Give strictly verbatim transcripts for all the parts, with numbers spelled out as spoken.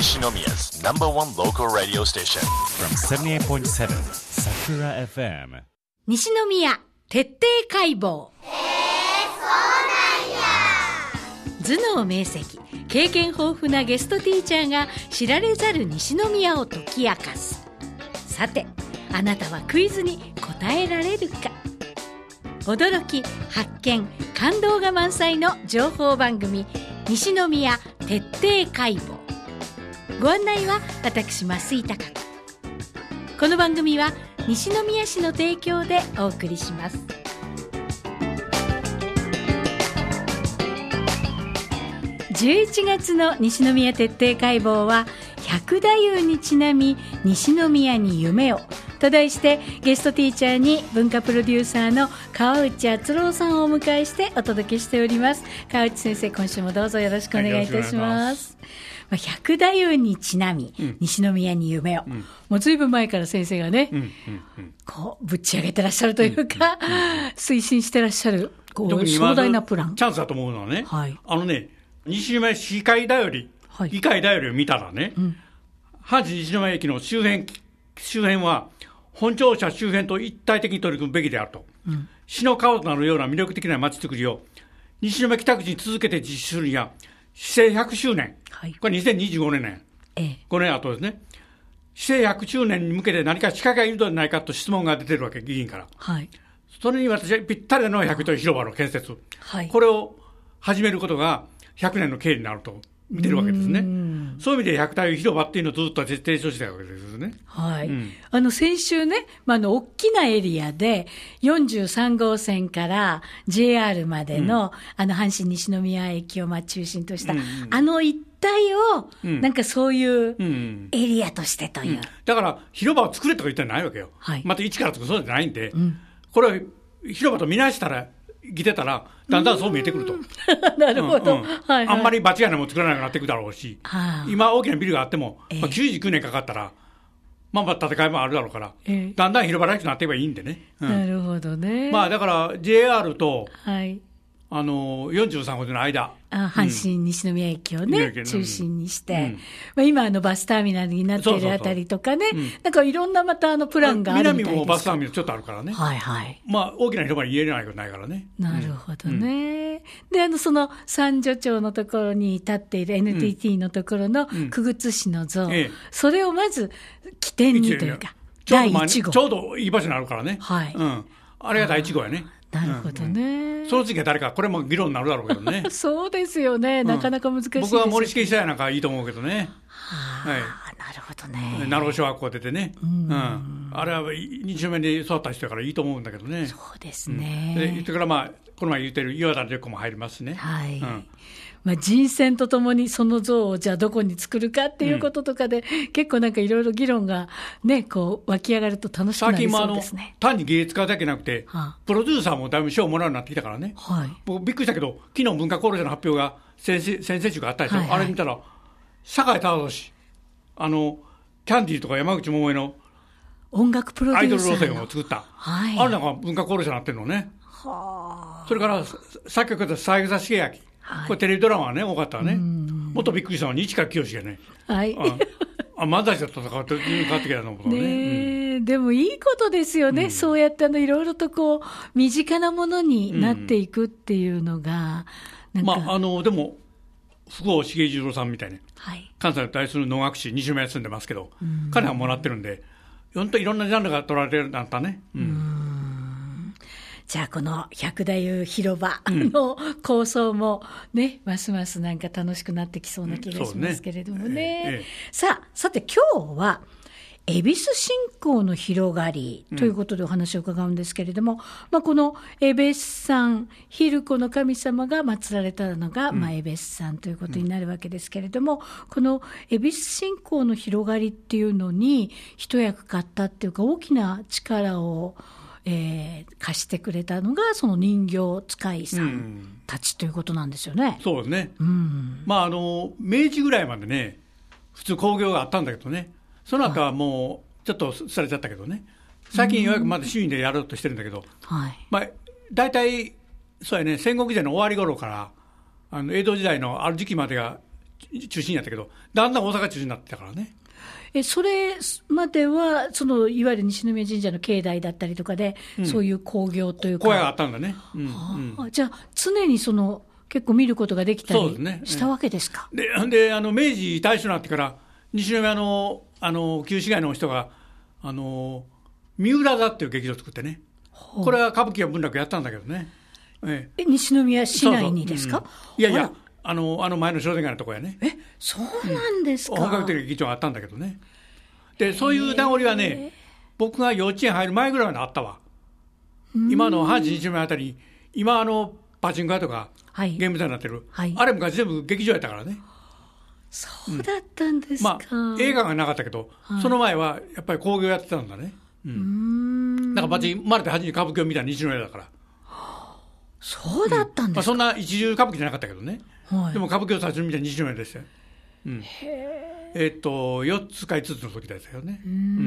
Nishinomiya's number one local radio station from seventy-eight point seven Sakura エフエム西宮徹底解剖。頭脳明晰、経験豊富なゲストティーチャーが知られざる西宮を解き明かす。さて、あなたはクイズに答えられるか。驚き、発見、感動が満載の情報番組、西宮徹底解剖。ご案内は私増井貴子。この番組は西宮市の提供でお送りします。じゅういちがつの西宮徹底解剖は百太夫にちなみ西宮に夢をと題して、ゲストティーチャーに文化プロデューサーの川内敦郎さんをお迎えしてお届けしております。川内先生、今週もどうぞよろしくお願いいたします。はい、百太夫にちなみ、うん、西宮に夢を、うん、もうずいぶん前から先生がね、うんうんうん、こうぶち上げてらっしゃるというか、うんうんうん、推進してらっしゃるこう壮大なプラン。 チャンスだと思うのはね、 はい、 あのね、西宮市議会だより、はい、議会だよりを見たらね、うん、阪神西宮駅の周辺、周辺は本庁舎周辺と一体的に取り組むべきであると、うん、市の顔となるような魅力的な街づくりを西宮北口に続けて実施するには、市政ひゃくしゅうねん、はい、これにせんにじゅうごねんね、ええ、ごねん後ですね。市政ひゃくしゅうねんに向けて何か仕掛けがいるのではないかと質問が出てるわけ、議員から。はい、それに私はぴったりの百太広場の建設、はい、これを始めることがひゃくねんの経緯になると見てるわけですね。そういう意味で百太広場っていうのをずっと提唱してたわけですね。 はい、うん、あの先週ね、まあ、あの大きなエリアでよんじゅうさんごうせんから ジェイアール までの、うん、あの阪神西宮駅をまあ中心とした、うんうん、あの一帯を、うん、なんかそういうエリアとしてという、うんうん、 だから広場を作れとか言ってないわけよ、はい、また一から作るそうじゃないんで、うん、これを広場と見なしたら来てたらだんだんそう見えてくるとなるほど、うんうん、はいはい、 あんまり場違いなもの作らなくなっていくだろうし、はあ、今大きなビルがあっても、えーまあ、きゅうじゅうきゅうねんかかったらまあまあ建て替えもあるだろうから、えー、だんだん広場らしくなっていけばいいんでね、 うん、なるほどね。 まあだから ジェイアール と、 はい、 あのよんじゅうさんごうの間、 あ阪神西宮駅をね、うん、中心にして、うんまあ、今あのバスターミナルになっているあたりとかね、そうそうそう、うん、なんかいろんなまたあのプランがあるみたいです。 南もバスターミナルちょっとあるからね、はいはい、まあ大きな広場に言えないことないからね。 なるほどね、うん、であのその三女町のところに立っている エヌティーティー のところの久々市の像、うんええ、それをまず起点にというかだいいちごう、 ちょうどいい場所になるからね、はい、うん、あれがだいいちごうやね。 なるほどね、 うんうん、その次は誰か、これも議論になるだろうけどねそうですよね、うん、なかなか難しいです。 僕は森重久彌なんかいいと思うけどね。 はあ、はい、なるほどね。 奈良小学校出てね、うん、うん、あれは西宮で育った人だからいいと思うんだけどね。 そうですね、 うん、でそれからまあこの前言ってる岩田玲子も入りますね。 はい、うん、まあ、人選とともにその像をじゃあどこに作るかっていうこととかで、うん、結構なんかいろいろ議論がねこう湧き上がると楽しくなりそうですね。 最近もあの単に芸術家だけなくて、はあ、プロデューサーもだいぶ賞をもらうようになってきたからね、はい、僕びっくりしたけど昨日文化功労者の発表が先々先々週があったでしょ、はいはい、あれ見たら酒井忠俊、あのキャンディーとか山口百恵の音楽プロデューサーのアイドル路線を作った、はい、あれなんか文化功労者になってるのね。はあ、それから作曲家三枝茂明、はい、これテレビドラマはね多かったわね。もっとびっくりしたのは市川きよしがね、はい、ああ漫才師だったとかって変わってきたのもね。 ね、うん、でもいいことですよね、うん、そうやってあのいろいろとこう身近なものになっていくっていうのが、 うん、なんかまああのでも福尾重十郎さんみたいに、はい、関西に対する能楽師西宮に住んでますけど、うん、彼はもらってるんで本当いろんなジャンルが取られてるんだったね。うん、 うんじゃあこの百太夫広場の構想もね、うん、ますますなんか楽しくなってきそうな気がしますけれどもね、うんねええ、さあさて今日は恵比寿信仰の広がりということでお話を伺うんですけれども、うんまあ、この恵比寿山昼子の神様が祀られたのが、うんまあ、恵比寿山ということになるわけですけれども、うん、この恵比寿信仰の広がりっていうのに一役買ったっていうか大きな力をえー、貸してくれたのがその人形使いさんたちということなんですよね。 うん、そうですね、うんまあ、あの明治ぐらいまでね普通興行があったんだけどね、その後はもうちょっとされちゃったけどね、最近ようやくまだ市民でやろうとしてるんだけど、はいまあ、大体そうやね戦国時代の終わり頃からあの江戸時代のある時期までが中心やったけど、だんだん大阪中心になってたからね。 えそれまではそのいわゆる西宮神社の境内だったりとかで、うん、そういう興行というか小屋があったんだね、うんはあうん、じゃあ常にその結構見ることができたりしたわけですか。 で、ね、であの明治大正になってから西宮のあの旧市街の人があの三浦座っていう劇場を作ってね、これは歌舞伎や文楽やったんだけどね、 ええ、西宮市内にですか。 そうそう、うん、いやいやあの、あの前の商店街のところやね。 え、そうなんですか。 うん、本格的な劇場があったんだけどね。で、そういう名残はね、僕が幼稚園入る前ぐらいまであったわ。今の阪神西宮あたりに、今あのパチンコ屋とか、はい、ゲーム台になってる、はい、あれ昔全部劇場やったからね。 そうだったんですか。 うん、まあ、映画がなかったけど、はい、その前はやっぱり興行やってたんだね。うん。だからパチン生まれて初めに歌舞伎を見た西宮だから。 そうだったんですか。うん、まあ、 そんな一流歌舞伎じゃなかったけどね。はい、でも歌舞伎を最初に見た西宮でしたよ。うん、へえー、っとよっつかいつつの時ですよね。 うーん、うん、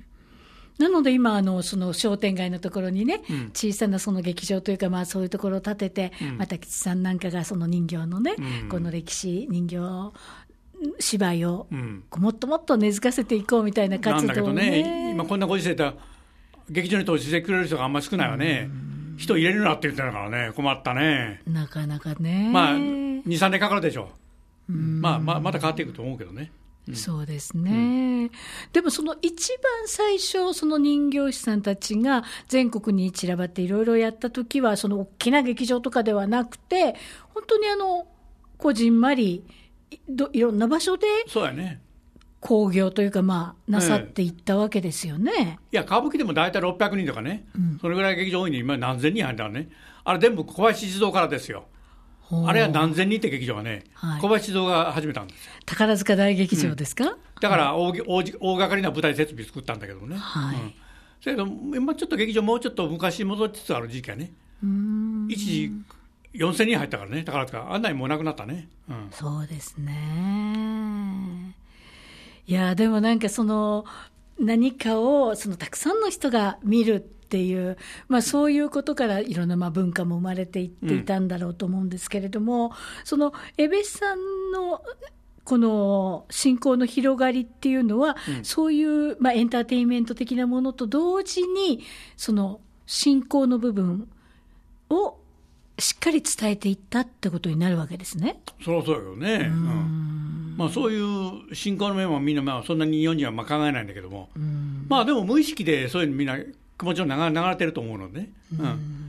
なので今あのその商店街のところにね、うん、小さなその劇場というか、まあ、そういうところを建てて、うん、また吉さんなんかがその人形のね、うん、この歴史人形芝居をもっともっと根付かせていこうみたいな活動を、ね、なんだけどね、 今こんなご時世だ劇場に投資してくれる人があんまり少ないわね。人入れるなって言ってたからね、困ったね。 なかなかね。 まあに、さんねんかかるでしょう。まあ、まあ、また変わっていくと思うけどね。 うん、そうですね、うん。でもその一番最初、その人形師さんたちが全国に散らばっていろいろやったときは、その大きな劇場とかではなくて、本当にあの、こじんまり、どいろんな場所で、 そうやね。 興行というか、まあ、なさっていったわけですよね。ええ、 いや、歌舞伎でも大体ろっぴゃくにんとかね、うん、それぐらい劇場多いのに、今何千人入ったらね、あれ全部小林一堂からですよ。あれは何千人って劇場はね、はい、小林一堂が始めたんですよ。 宝塚大劇場ですか。うん、 だから大、大、大掛かりな舞台設備作ったんだけどね。はい。うん、それと今ちょっと劇場もうちょっと昔戻りつつある時期はね、うーん、一時よんせんにん入ったからね、宝塚。あんなにもうなくなったね。うん、 そうですね。いやでもなんかその何かをそのたくさんの人が見るっていう、まあ、そういうことからいろんなまあ文化も生まれていっていたんだろうと思うんですけれども、うん、その江部さんのこの信仰の広がりっていうのは、うん、そういう、まあ、エンターテインメント的なものと同時にその信仰の部分をしっかり伝えていったってことになるわけですね。 そりゃそうよね。うん、まあ、そういう信仰の面はみんなまあそんなに日本人はまあ考えないんだけども、まあでも無意識でそういうのみんな気持ちの流れてると思うので、ね、うん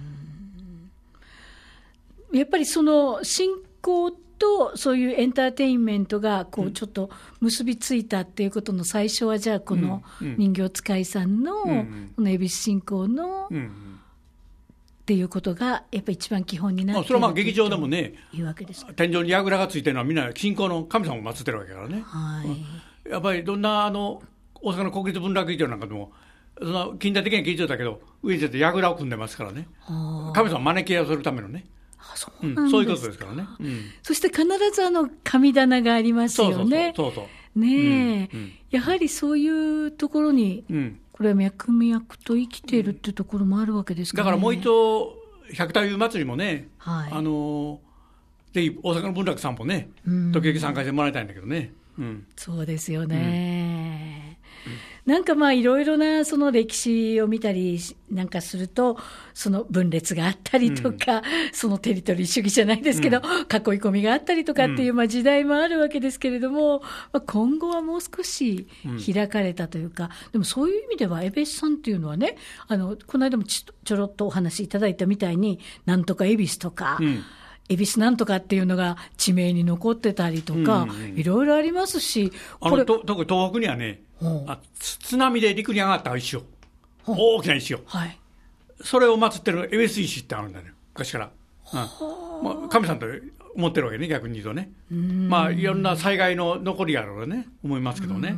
うん、やっぱりその信仰とそういうエンターテインメントがこうちょっと結びついたっていうことの最初は、じゃあこの人形使いさんのこの恵比寿信仰の、うんうんうんっていうことがやっぱり一番基本になっている、まあ、 それはまあ劇場でもね、 いうわけですか。 天井に櫓がついてるのはみんな信仰の神様を祀ってるわけだからね、はい、うん、やっぱりどんなあの大阪の国立文楽劇場なんかでもその近代的な劇場だけど上に櫓を組んでますからね、神様を招き合わせるためのね、 あ、そうなんですか、うん、 そういうことですからね、うん、 そして必ずあの神棚がありますよね。 そうそうそうそうねえ、うんうん、やはりそういうところに、うん、これは脈々と生きているっていうところもあるわけですかね。 だからもう一度百太夫祭りもね、はい、あのぜひ大阪の文楽さんもね、時々参加してもらいたいんだけどね、うん、 そうですよね、うん、なんかまあいろいろなその歴史を見たりなんかすると、その分裂があったりとか、うん、そのテリトリー主義じゃないですけど、うん、囲い込みがあったりとかっていう、まあ時代もあるわけですけれども、まあ、今後はもう少し開かれたというか、うん、でもそういう意味では江部さんっていうのはね、あのこの間もちょろっとお話いただいたみたいに、なんとか恵比寿とか、うん、恵比寿なんとかっていうのが地名に残ってたりとか、うんうん、いろいろありますし、 あのと特に東北にはね、あ津波で陸に上がった石を、大きな石を、はい、それを祀ってる恵比寿石ってあるんだね、昔から、うん、まあ、神さんと思ってるわけね、逆に言うとね、まあいろんな災害の残りやろうね、思いますけどね。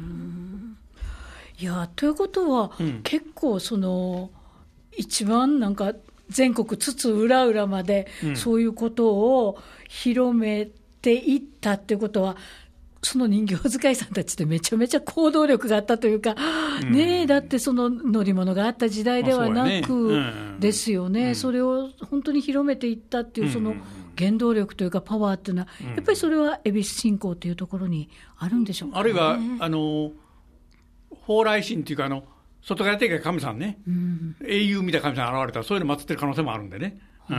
いやということは、うん、結構その一番なんか全国津々浦々までそういうことを広めていったっていうことは、うん、その人形使いさんたちってめちゃめちゃ行動力があったというか、うん、ねえ、だってその乗り物があった時代ではなくですよね、それを本当に広めていったっていうその原動力というかパワーっていうのは、うん、やっぱりそれは恵比寿信仰というところにあるんでしょうかね。 あるいはあの蓬莱神というかあの外から出てきた神さんね、うん、英雄みたいな神さんが現れたらそういうの祀ってる可能性もあるんでね、うん、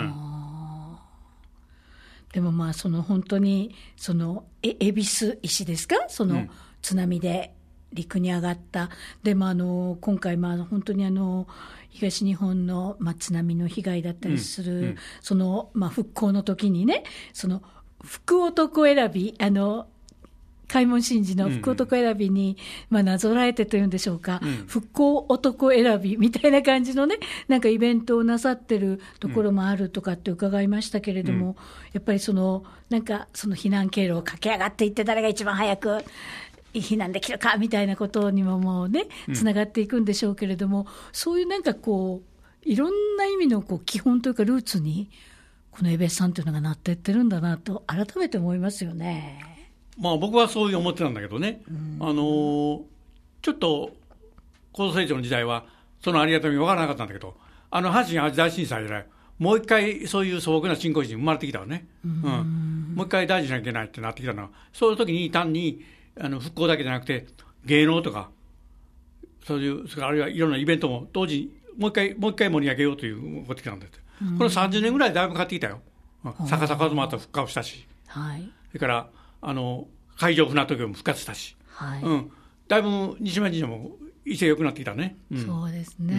でもまあその本当にその恵比寿石ですか、その津波で陸に上がった、うん、でもあの今回まあ本当にあの東日本のまあ津波の被害だったりする、うんうん、そのまあ復興の時にね、その福男選び、あの開門神事の福男選びに、まあ、なぞらえてというんでしょうか、うん、復興男選びみたいな感じのね、なんかイベントをなさってるところもあるとかって伺いましたけれども、うん、やっぱりそのなんかその避難経路を駆け上がっていって、誰が一番早く避難できるかみたいなことにももうねつながっていくんでしょうけれども、うん、そういうなんかこういろんな意味のこう基本というかルーツにこのエベスさんというのがなっていってるんだなと改めて思いますよね。 まあ、僕はそういう思ってたんだけどね、あのちょっと高度成長の時代はそのありがたみ分からなかったんだけど、あの阪神・淡路大震災で、ね、もう一回そういう素朴な信仰心生まれてきたわね、うん、うん、もう一回大事しなきゃいけないってなってきたのは、そういう時に単にあの復興だけじゃなくて芸能とかそういう、それからあるいはいろんなイベントも同時にもう一回もう一回盛り上げようということなんです。このさんじゅうねんぐらいだいぶ変わってきたよ。逆さカズマと復活したし、はい、それからあの海上船渡業も復活したし、はい、うん、だいぶ西村神社も威勢良くなってきたね、うん、 そうですね、うん、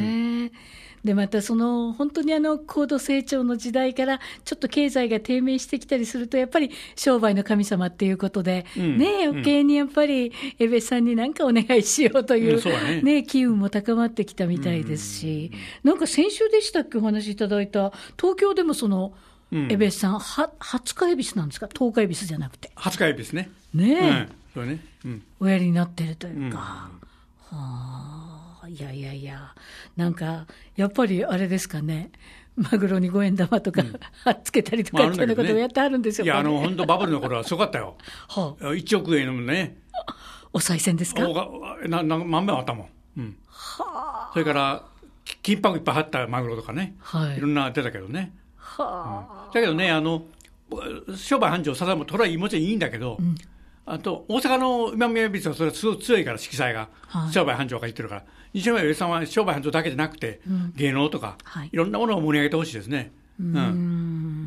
でまたその本当にあの高度成長の時代からちょっと経済が低迷してきたりすると、やっぱり商売の神様っていうことで、うん、ね、余計にやっぱり江部さんに何かお願いしようという、うんねね、機運も高まってきたみたいですし、うん、なんか先週でしたっけお話しいただいた東京でもその江部さん、ははつか恵比寿なんですか、とおか恵比寿じゃなくてはつか恵比寿ね、 ねえ、うん、 そうね、うん、 おやりになってるというか、うん、はあ、いやいやいや、なんかやっぱりあれですかね、マグロに五円玉とか、うん、はっつけたりとかっていうことをやってあるんですよ、ね、 いや、あの本当バブルの頃はすごかったよはあ、いちおくえんのね、 お賽銭ですか、 なな何枚あったもん、うん、はあ、それから金箔いっぱい貼ったマグロとかね、はい、いろんな出たけどね、はあ、うん、だけどね、あの商売繁盛、さだもそれはもちろんいいんだけど、うん、あと大阪の今宮美術はそれはすごい強いから、色彩が、はい、商売繁盛が言ってるから、西村上さんは商売繁盛だけじゃなくて、うん、芸能とか、はい、いろんなものを盛り上げてほしいですね。うん、うん、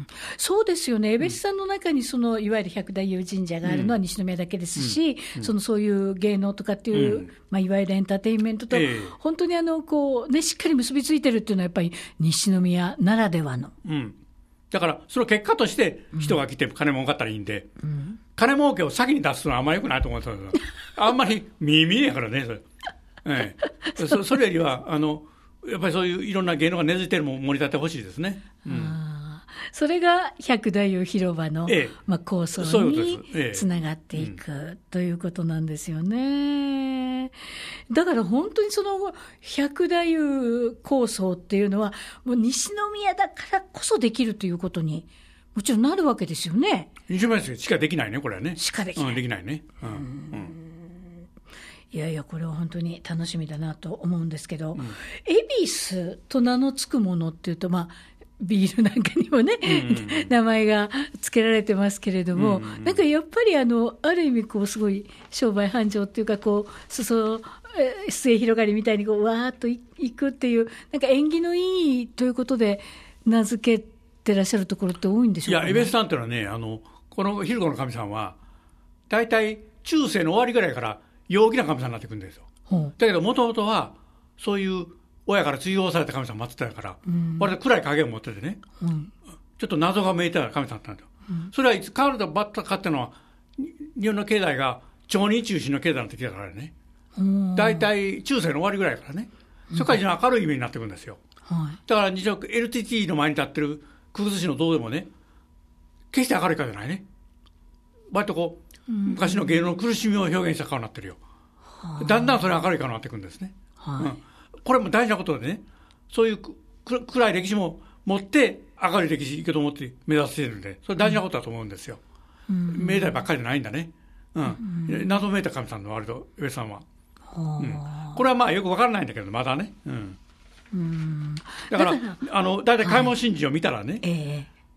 そうですよね、江部さんの中にそのいわゆる百太夫神社があるのは西宮だけですし、うん、そのそういう芸能とかっていう、うん、まあ、いわゆるエンターテインメントと、えー、本当にあのこう、ね、しっかり結びついてるっていうのは、やっぱり西宮ならではの。 うん、だからその結果として人が来て金儲かったらいいんで、うん、金儲けを先に出すのはあんまり良くないと思うんですよあんまり耳やからねそれ、ええ、そ, それよりはあのやっぱりそういういろんな芸能が根付いてるものを盛り立ててほしいですね、うん、 あ、それが百太夫広場の、ええ、まあ、構想につながっていく、ええ、ということなんですよね。だから本当にその百太夫構想っていうのはもう西宮だからこそできるということにもちろんなるわけですよね。 西宮しかできないね、これはね。 しかできない、うん、 できないね、うんうん、 いやいや、これは本当に楽しみだなと思うんですけど、うん、恵比寿と名の付くものっていうと、まあ、ビールなんかにもね、うんうん、名前が付けられてますけれども、うんうん、なんかやっぱり あのある意味こうすごい商売繁盛っていうか、こう裾末広がりみたいにこうわーっといくっていう、なんか縁起のいいということで名付けてらっしゃるところって多いんでしょうか、ね。 いや、江部さんっていうのはね、あのこの昼子の神さんは大体中世の終わりぐらいから陽気な神さんになってくるんですよ、うん、だけどもともとはそういう親から追放された神様を祀ってたから、うん、割と暗い影を持っててね、うん、ちょっと謎がめいてた神様だったんだよ、うん、それはいつ変わるとばったかっていうのは日本の経済が町人中心の経済になってきたからね、大体中世の終わりぐらいからね、世界一の明るいイメージになってくるんですよ、はい、だから日常 エルティーティー の前に立ってる久久津市の銅でもね、決して明るい顔じゃないね、割とこう、うん、昔の芸能の苦しみを表現した顔になってるよ、はあ、だんだんそれ明るい顔になってくるんですね、はい、うん、これも大事なことでね、そういう暗い歴史も持って明るい歴史いけと思って目指しているんで、それ大事なことだと思うんですよ、うん、命題ばっかりじゃないんだね、うんうん、謎めいた神さんの割と上さんは、はあ、うん、これはまあよく分からないんだけどまだね、うんうん、だからあのだいたい開門神事を見たらね、えー、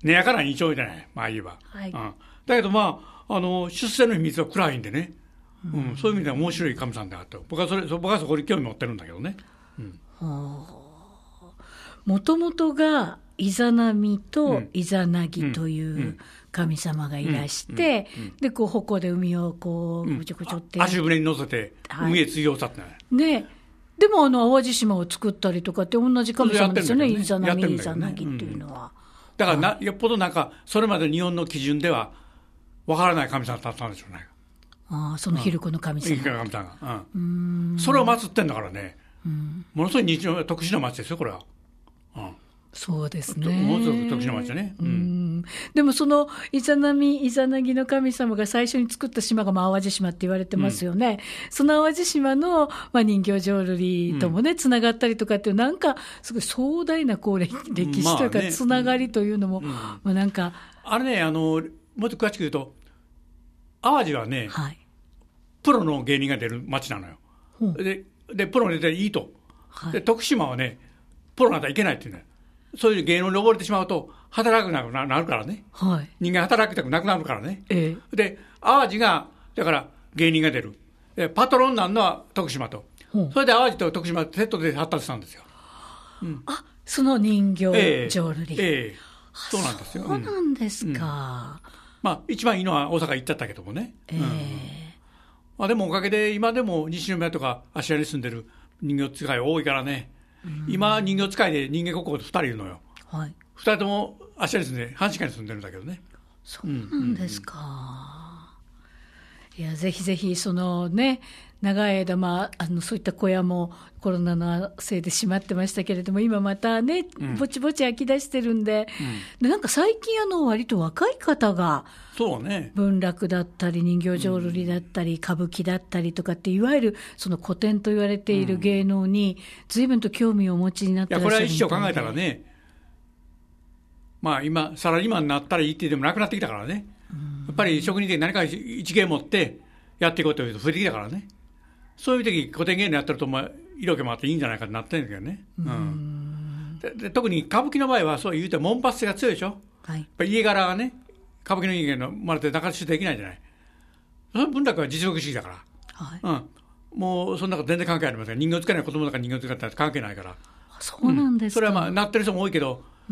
根やからに丁目じゃない、まあ言えば。はい、うん、だけどまあ、あの、出世の秘密は暗いんでね、うん、うん、そういう意味では面白い神さんであった。僕はそれ、僕はそこに興味持ってるんだけどね。 もともとが、イザナミとイザナギという神様がいらして、で、こう、矛で海をこう、ぐちょぐちょって。 足船に乗せて、海へ追放さってない。 ね。でも、あの、淡路島を作ったりとかって同じ神様ですよね、イザナミ、イザナギっていうのは。 だからな、よっぽどなんか、それまで日本の基準では、わからない神様だったんでしょうね。 ああ、そのヒルコの神様。 ヒルコの神様が。うん。それを祀ってんだからね。うん、ものすごい日常特殊な町ですよ、これは。うん。 そうですね。 ものすごく特殊な町だね。うん。うん、 でもそのイザナミ、イザナギの神様が最初に作った島がまあ淡路島って言われてますよね。うん、その淡路島の、まあ、人形浄瑠璃ともね、つながったりとかっていう、なんかすごい壮大なこう 歴, 歴史というか、つながりというのも、うんまあ、なんか。 あれね、あの、もっと詳しく言うと、淡路はね、はい、プロの芸人が出る町なのよ。うん、でで、プロに出ていいと、はい、で徳島はね、プロなんていけないっていうね、そういう芸能に溺れてしまうと、働くなくなるからね、はい、人間働きたくなくなるからね、ええ、で、淡路が、だから芸人が出る、でパトロンになるのは徳島と、うん、それで淡路と徳島セットで発達したんですよ。 うん、あその人形浄瑠璃、ええええ、 そうなんですよ。 そうなんですか。うんうん、 まあ、一番いいのは大阪行っちゃったけどもね。ええうんまあ、でもおかげで今でも西宮とか芦屋に住んでる人形使い多いからね、うん、今人形使いで人間国宝でふたりいるのよ、はい、ふたりとも芦屋に住んで阪神会に住んでるんだけどね。 そうなんですか、うんうんうん、いやぜひぜひそのね長い間、まあ、あのそういった小屋もコロナのせいで閉まってましたけれども今またね、うん、ぼちぼち開き出してるんで、うん、でなんか最近あの割と若い方がそうね、 文楽だったり人形浄瑠璃だったり、うん、歌舞伎だったりとかっていわゆるその古典と言われている芸能に随分と興味をお持ちになってらっしゃるみたいで。 いやこれは一生考えたらね、まあ今サラリーマンになったらいいって言ってもなくなってきたからね、うん、やっぱり職人で何か一芸持ってやっていこうというと増えてきたからね。そういう時古典芸能やってると、まあ、色気もあっていいんじゃないかってなってるんだけどね、うん、でで特に歌舞伎の場合はそう言うて門閥性が強いでしょ、はい、やっぱり家柄がね歌舞伎の人間の生まれて中出しできないじゃない。その文楽は実力主義だから、はいうん、もうそんなこと全然関係ありません。人形使えない子供だから人形使ったら関係ないから。 そうなんですか、 うん、それはまあなってる人も多いけど、うん、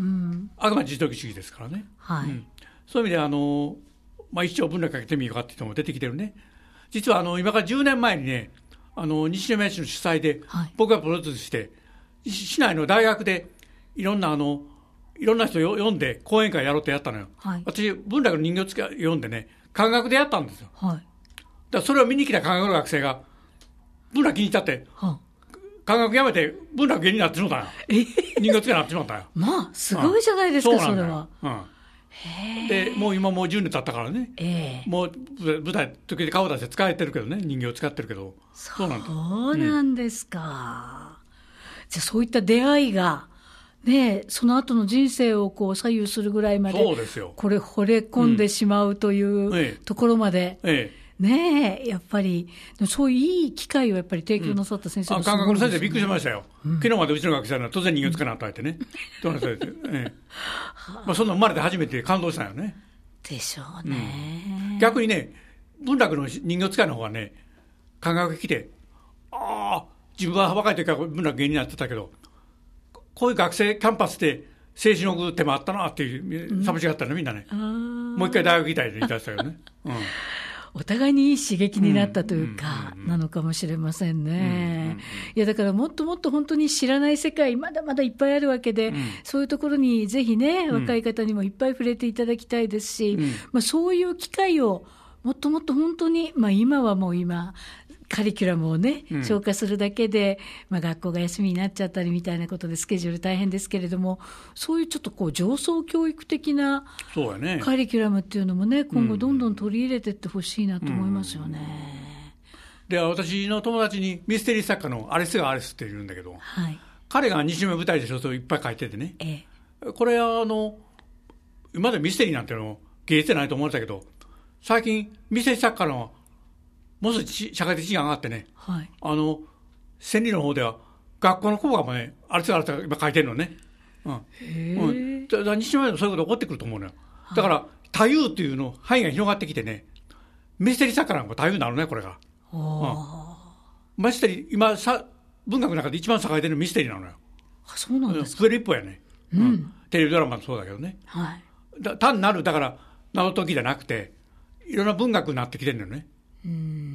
あくまで実力主義ですからね、はいうん、そういう意味であの、まあ、一生文楽かけてみようかって人も出てきてるね。実はあの今からじゅうねんまえにねあの西宮市の主催で、はい、僕がプロデュースして市内の大学でいろんなあのいろんな人を呼んで講演会やろうってやったのよ、はい、私文楽の人形付き読んでね漢学でやったんですよ、はい、だからそれを見に来た漢学の学生が文楽気に入っちゃって、はあ、漢学やめて文楽芸人になってしまったんよ、えー、人形付きになってしまったんよまあすごいじゃないですか、うん、それは、うんでもう今もうじゅうねん経ったからね、えー、もう舞台時々顔出して使えてるけどね人形使ってるけどそうなんですそうなんですか、うん、じゃあそういった出会いがねその後の人生をこう左右するぐらいまでそうですよこれ惚れ込んでしまうというところまで、うんえええねえやっぱりそういういい機会をやっぱり提供なさった先生、 うん、あ感覚の先生びっくりしましたよ、うん、昨日までうちの学生は当然人形つかなと言ってね、うん、ええまあ、そんな生まれて初めて感動したよねでしょうね、 うん、逆にね文楽の人形使いの方はね感覚が来てああ自分は若い時から文楽芸人になってたけどこういう学生キャンパスで青春を送る手もあったなっていう寂しがったのみんなね、うん、もう一回大学行きたいって言ってましたけどね、うんお互いにいい刺激になったというか、なのかもしれませんね。いやだからもっともっと本当に知らない世界まだまだいっぱいあるわけで、うん、そういうところにぜひね若い方にもいっぱい触れていただきたいですし、うんまあ、そういう機会をもっともっと本当に、まあ、今はもう今カリキュラムをね、うん、消化するだけで、まあ、学校が休みになっちゃったりみたいなことでスケジュール大変ですけれどもそういうちょっとこう上層教育的なカリキュラムっていうのもね今後どんどん取り入れていってほしいなと思いますよね、 うんうん、で私の友達にミステリー作家のアレスがアレスっているんだけど、はい、彼が西宮舞台で小説をいっぱい書いててね、ええ、これはあの今までミステリーなんての芸術じゃないと思ってたけど最近ミステリー作家のもうすぐ社会的地位が上がってね、はい、あの千里の方では学校の校歌もねあれつがあれつが今書いてるのね、うんうん、 だから西村でもそういうこと起こってくると思うのよ。だから太夫っていうの範囲が広がってきてね、ミステリー作家なんか太夫になるね、これが。うん、ミステリー今さ文学の中で一番栄えてるミステリーなのよ。 あ、そうなんですか。 増える一方やね、うんうん、テレビドラマもそうだけどね、 はい、 だ単なるだから謎解きじゃなくていろんな文学になってきてるのよね。うん、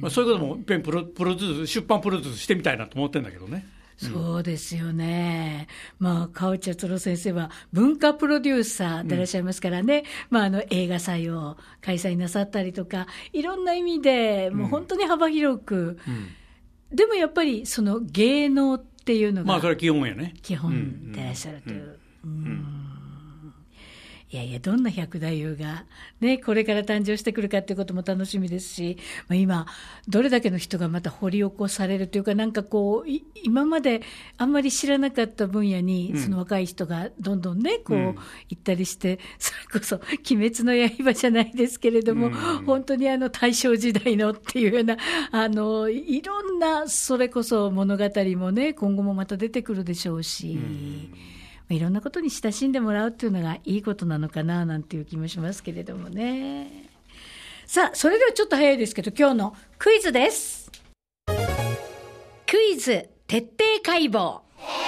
まあ、そういうこともいっぺんプロ、プロデュース出版プロデュースしてみたいなと思ってるんだけどね。 そうですよね。まあ、川内敦郎先生は文化プロデューサーでいらっしゃいますからね、うん、まあ、あの映画祭を開催なさったりとか、いろんな意味でもう本当に幅広く、うんうん、でもやっぱりその芸能っていうのが、 まあ、それは基本やね。 基本でいらっしゃるという。うんうんうん、いやいや、どんな百太夫が、ね、これから誕生してくるかということも楽しみですし、まあ、今、どれだけの人がまた掘り起こされるというか、なんかこう、今まであんまり知らなかった分野に、その若い人がどんどんね、こう、うん、行ったりして、それこそ、鬼滅の刃じゃないですけれども、うん、本当にあの大正時代のっていうような、あの、いろんな、それこそ物語もね、今後もまた出てくるでしょうし、うん、いろんなことに親しんでもらうっていうのがいいことなのかななんていう気もしますけれどもね。さあ、それではちょっと早いですけど、今日のクイズです。クイズ徹底解剖。へー、そうなんや。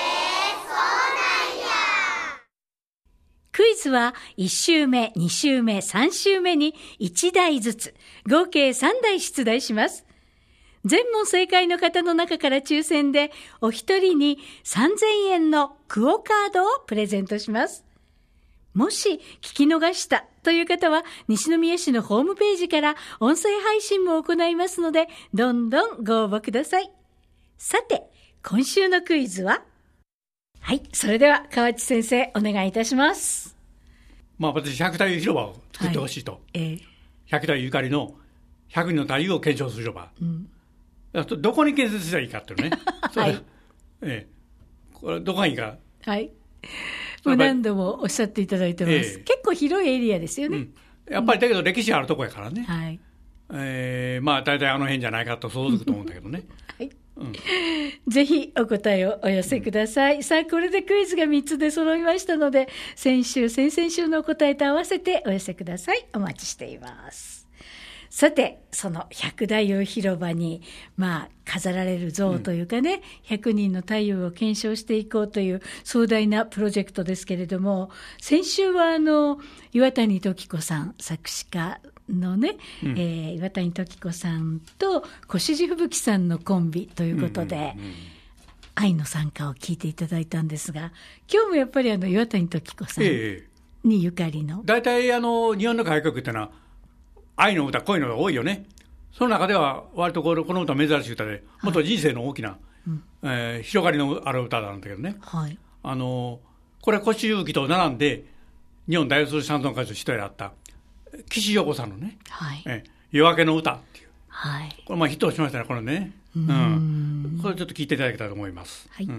クイズはいち週目、に週目、さん週目にいち題ずつ、合計さん題出題します。全問正解の方の中から抽選でお一人にさんぜんえんのクオカードをプレゼントします。もし聞き逃したという方は西宮市のホームページから音声配信も行いますので、どんどんご応募ください。さて、今週のクイズは、はい、それでは川内先生お願いいたします。 まあ、私百太夫広場を作ってほしいと、はい、えー、百太夫ゆかりのひゃくにんの太夫を検証する広場、うん、どこに建設したらいいかっていうね。はい。ええ、これどこがいいか。はい。 もう何度もおっしゃっていただいてます。ええ、結構広いエリアですよね。うん、 やっぱりだけど歴史あるとこやからね。はい。えー、まあ大体あの辺じゃないかと想像つくと思うんだけどね。はい。うん、ぜひお答えをお寄せください。うん、さあ、これでクイズがみっつで揃いましたので、先週、先々週のお答えと合わせてお寄せください。お待ちしています。さて、その百太夫広場に、まあ、飾られる像というかね、うん、ひゃくにんの太夫を検証していこうという壮大なプロジェクトですけれども、先週はあの、岩谷時子さん、作詞家のね、うん、えー、岩谷時子さんと越路吹雪さんのコンビということで、うんうんうん、愛の参加を聞いていただいたんですが、今日もやっぱりあの、岩谷時子さんにゆかりの。 大体、ええ、あの、日本の改革っていうのは、愛の歌、恋の歌が多いよね。その中では割とこの歌珍しい歌で、もっと人生の大きな、はい、えー、広がりのある歌なんだけどね。はい、あのこれは越路吹雪と並んで日本代表するシャンソン歌手の一人だった岸洋子さんのね、はい、え夜明けの歌っていう、はい、これまあヒットしましたね、これね。うん、うん、これちょっと聞いていただきたいと思います。はい、うん、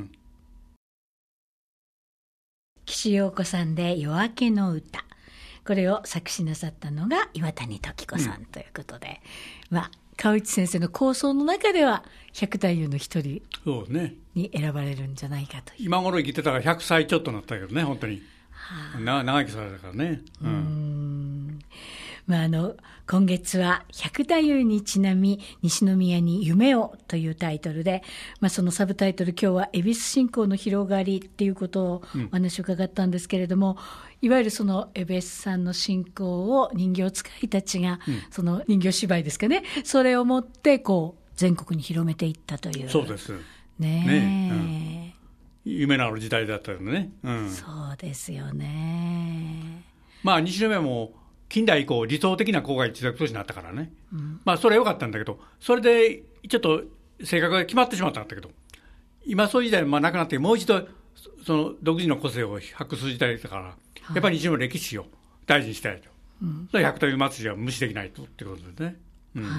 岸洋子さんで夜明けの歌、これを作詞なさったのが岩谷時子さんということで、うん、まあ、川内先生の構想の中では百太夫の一人に選ばれるんじゃないかという。 今頃生きてたからひゃくさいちょっとなったけどね、本当に、はあ、な長生きされたからね。うん、うーん、 まあ、あの今月は百太夫にちなみ西宮に夢をというタイトルで、まあ、そのサブタイトル、今日は恵比寿信仰の広がりっていうことをお話を伺ったんですけれども、うん、いわゆるその恵比寿さんの信仰を人形使いたちが、うん、その人形芝居ですかね、それを持ってこう全国に広めていったという。 そうですねえ、ね、 うん、夢のある時代だったよね。うん、 そうですよね。 まあ西宮も近代以降理想的な郊外地域都市になったからね、うん、まあそれは良かったんだけど、それでちょっと性格が決まってしまったんだけど、今そういう時代まあなくなって、もう一度その独自の個性を発掘する時代だから、はい、やっぱり西宮の歴史を大事にしたいと、うん、それは百太夫祭りは無視できないとってことですね。うん、はい、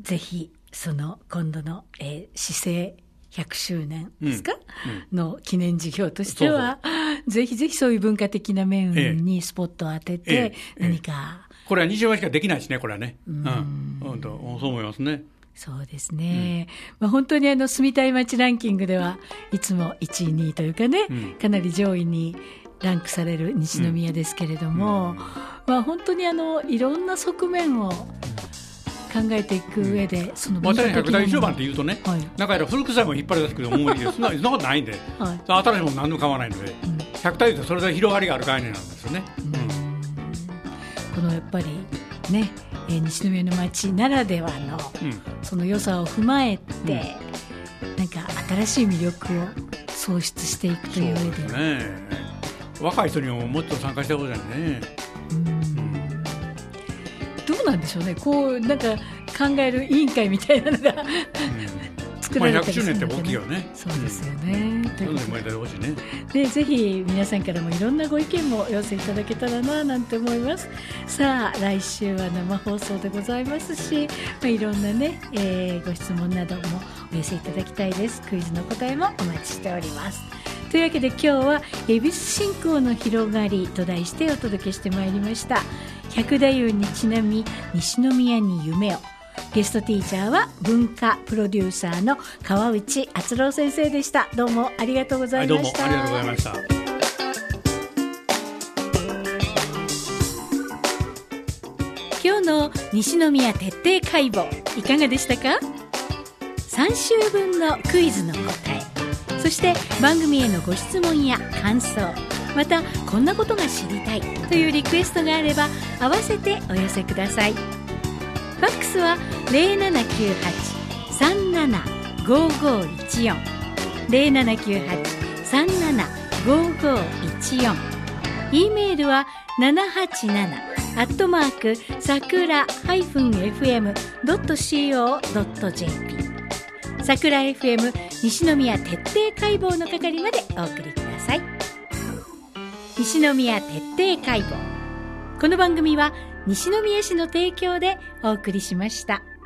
ぜひその今度の、えー、市政ひゃくしゅうねんですか、うん、の記念事業としては、そうそう、ぜひぜひそういう文化的な面にスポットを当てて、えええ、何か、 え、これは西宮しかできないしね、これはね、うん、うん、そう思いますね。 そうですね、うん、まあ、本当にあの住みたい街ランキングではいつもいちいにいというかね、うん、かなり上位にランクされる西宮ですけれども、うんまあ、本当にあのいろんな側面を考えていく上で、うん、その私ひゃくだい広場っていうとね、はい、なんか古臭いも引っ張り出すけど思い出そんなことないんで、はい、新しいもの何も買わないので、うん、ひゃくだいってそれで広がりがある概念なんですよね、うんうん、 このやっぱりね、えー、西宮の街ならではの、うん、その良さを踏まえて、うん、なんか新しい魅力を創出していくという上で、そうですね、 若い人にももっと参加してほしいね。 どうなんでしょうね、こうなんか考える委員会みたいなのが、うん、作られたりするので、ね、まあ、ひゃくしゅうねんって大きいよね。 そうですよね、うん、 ということで、ほしいね。 でぜひ皆さんからもいろんなご意見もお寄せいただけたらななんて思います。さあ来週は生放送でございますし、まあ、いろんなね、えー、ご質問などもお寄せいただきたいです。クイズの答えもお待ちしております。というわけで今日は恵比寿信仰の広がりと題してお届けしてまいりました。百太夫にちなみ西宮に夢を。ゲストティーチャーは文化プロデューサーの川内敦郎先生でした。どうもありがとうございました。 はい、どうもありがとうございました。 今日の西宮徹底解剖いかがでしたか？さん週分のクイズの答え、そして番組へのご質問や感想、またこんなことが知りたいというリクエストがあれば合わせてお寄せください。ファックスは ゼロななきゅうはち さんなな ごごいちよん ゼロななきゅうはち さんなな ごごいちよん、 E メールはななはちななアットマークさくら エフエム ドット シーオー ドット ジェーピー さくら エフエム 西宮徹底解剖の係までお送りください。西宮徹底解剖、この番組は西宮市の提供でお送りしました。